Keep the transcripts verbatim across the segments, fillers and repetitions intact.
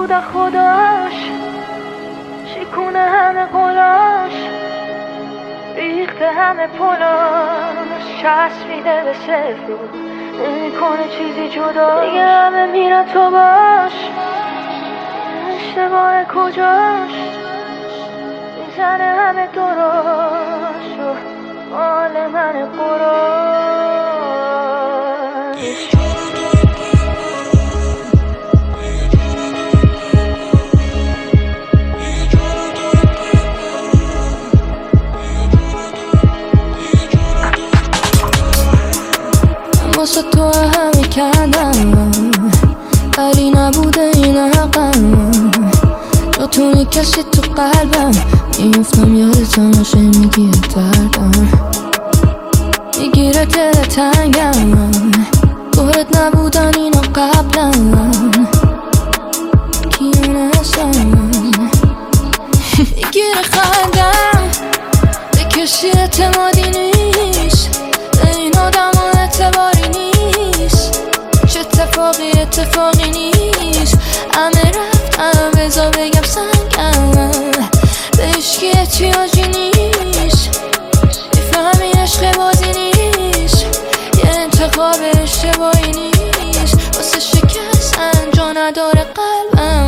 بود خداش، شکونه همه قلاش، ریخته همه پلاش، چسبیده به صفر رو نمیکنه چیزی جدا. دیگه همه میرن تو باش، اشتباه کجاش، میزنه همه دراش و مال من قراش. واسه تو همه کردم ولی نبوده این حقم، جاتونی کسی تو قلبم، میفتم یادتم باشه میگیره دردم، میگیره دل تنگم، گوهت نبودن اینا قبلا، کیونه هستم میگیره خندم، به کسی اعتمادی نیست، به این آدم ها اعتباری نیست، چه اتفاقی اتفاقی نیست، همه رفتم بذار بگم سنگم، به عشقی احتیاجی نیست، میفهمی عشق بازی نیست، یه انتخاب اشتباهی نیست، واسه شکستن جا نداره قلبم،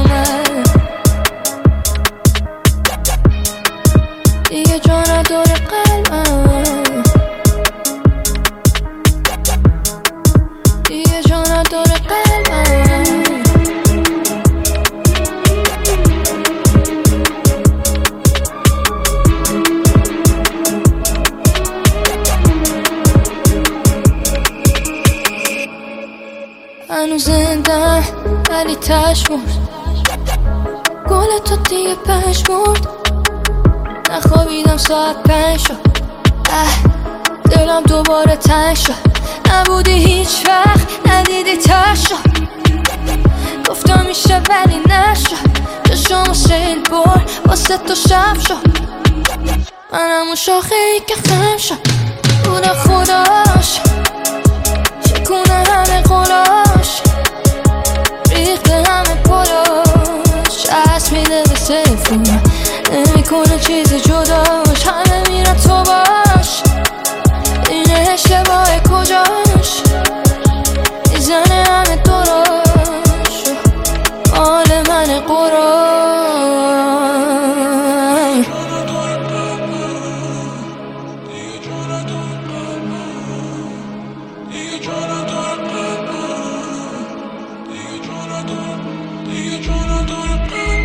دیگه جا نداره قلبم، دیگه جا نداره قلبم. هنوز زندم ولی تش مرد، گل تو دیگه پش مرد، نخوابیدم ساعت پنج شد، اه دلم دوباره تنگ شد، نبودی هیچ وقت ندیدی تش شد، گفتم میشه ولی نشد، چشم سیل بر واسه تو شب شد، منم اون شاخه ای که خم شد، بود خداش، شکونه همه قلاش، ریخته همه پلاش، چسب میده به صفر نمیکنه چیزی جداش، همه میرن تو باش، این اشتباه کجاش، میزنه همه دراش و مال من قراش. دیگه جا نداره